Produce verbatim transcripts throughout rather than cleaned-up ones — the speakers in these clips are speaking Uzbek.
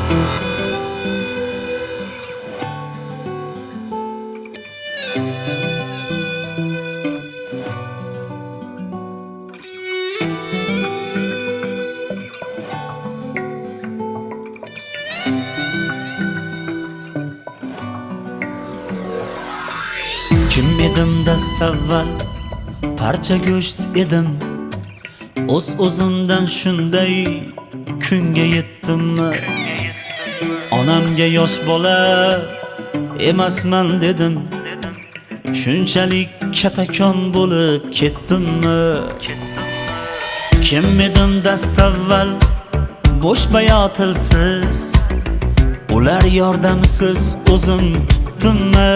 Kim edim dastavval, parcha go'sht edim. O'z o'zimdan shunday kunga yetdimmi? Onamga yosh bola emasman dedim. Shunchalik katakon bo'lib ketdimmi? Kim edim dastavval, bo'sh bayotilsiz, ular yordamsiz o'zim tutdimmi?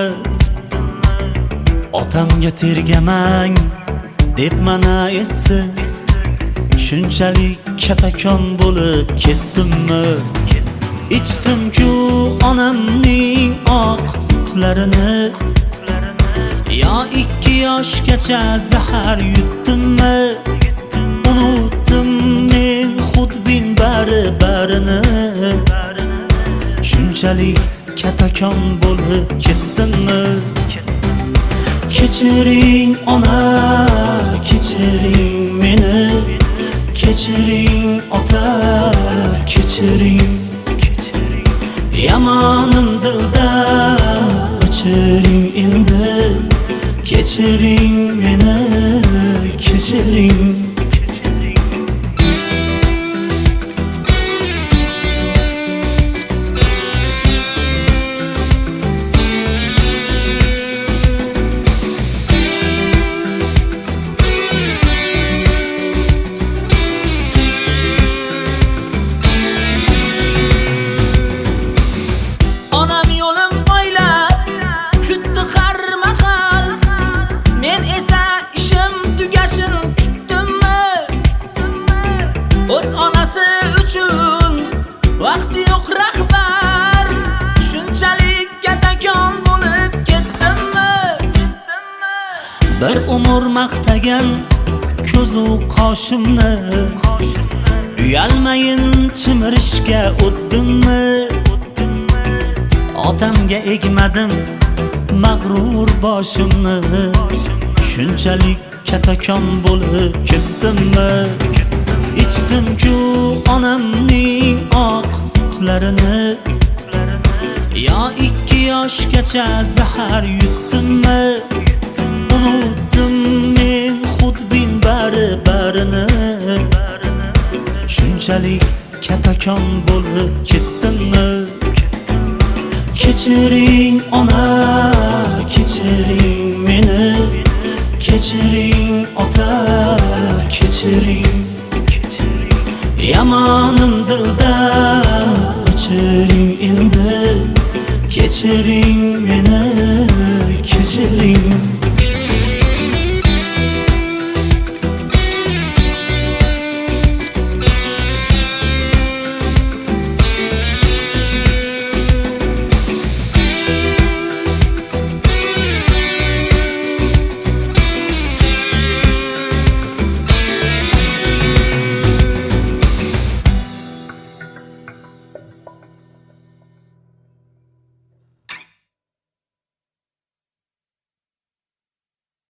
Otamga tergamang deb mana essiz, shunchalik katakon bo'lib ketdimmi? Ichdimku onamning oq sutlarini, yo ikki yoshgacha zahar yutdimmi? Unutdim men xudbin bari-barini, shunchalik katakon bo'lib ketdimmi? Kechiring ona, kechiring meni, kechiring ota, kechiring. Yamonim dilda o'chiring endi, kechiring meni, kechiring. O'z onasi uchun vaqti yo'q rahbar, shunchalik katakon bo'lib ketdimmi? Bir umr maqtagan ko'zu qoshimni, uyalmayin chimirishga o'tdimmi? Otamga egmadim mag'rur boshimni, shunchalik katakon bo'lib ketdimmi? Ichdimku onamning oq sutlarini, yo ikki yoshgacha zahar yutdimmi? Unutdim men xudbin bari-barini, shunchalik katakon bo'lib ketdimmi? Kechiring ona, kechiring meni, kechiring ota, kechiring. Yamonim dilda o'chiring endi, kechiring meni,